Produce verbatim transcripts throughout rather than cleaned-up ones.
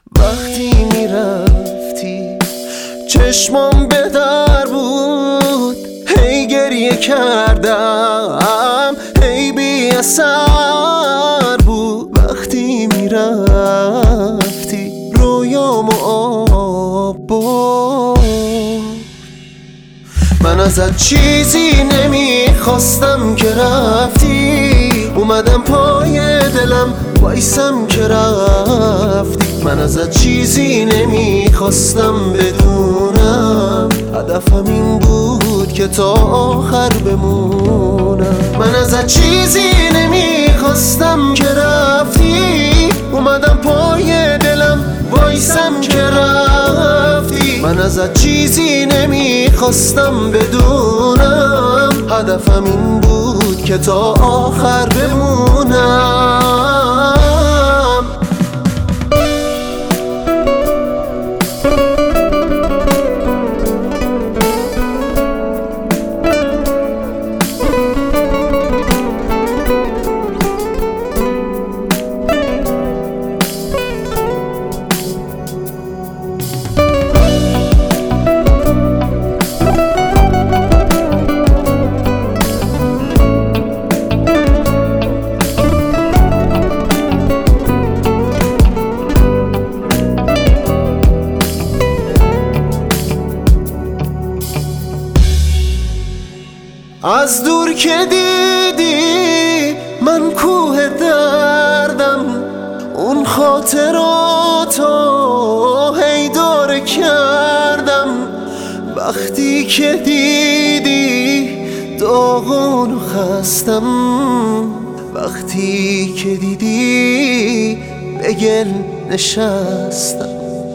وقتی میرفتی چشمام به در بود، هی گریه کردم، هی بی اثر بود. وقتی میرفتی رویامو آب برد. من ازت چیزی نمیخواستم که رفتی، اومدم پای دلم وایسم که رفتی. من ازت چیزی نمیخواستم بدونم، هدفم این بود که تا آخر بمونم. من ازت چیزی نمیخواستم که رفتی، اومدم پای دلم وایسم که رفتی. من ازت چیزی نمیخواستم بدونم، هدفم این بود که تا آخر بمونم. از دور که دیدی من کوه دردم، اون خاطراتو هی داره کردم. وقتی که دیدی داغون و خستم، وقتی که دیدی به گل نشستم.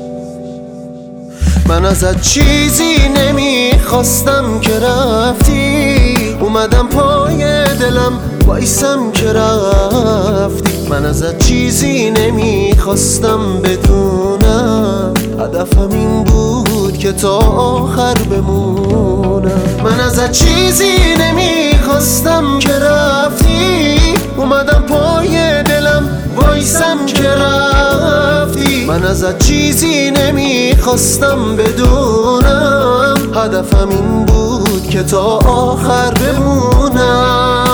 من ازت چیزی نمیخواستم که رفتی، اومدم پای دلم وایسم که رفتی. من ازت چیزی نمیخواستم بدونم، هدفم این بود که تا آخر بمونم. من ازت چیزی نمیخواستم که رفتی، اومدم پای دلم وایسم که رفتی. من ازت چیزی نمیخواستم بدونم، هدفم این بود که تا آخر بمونم.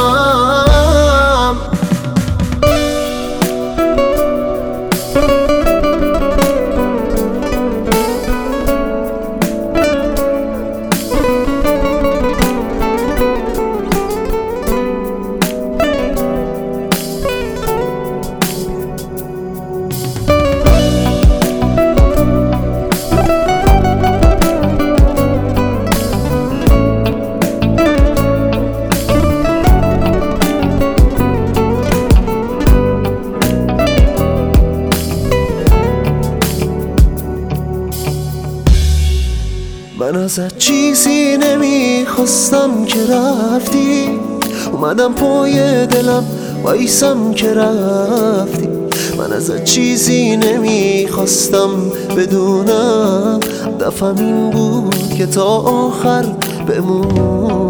من ازت چیزی نمیخواستم که رفتی، اومدم پای دلم وایسم که رفتی. من ازت چیزی نمیخواستم بدونم، هدفم این بود که تا آخر بمونم.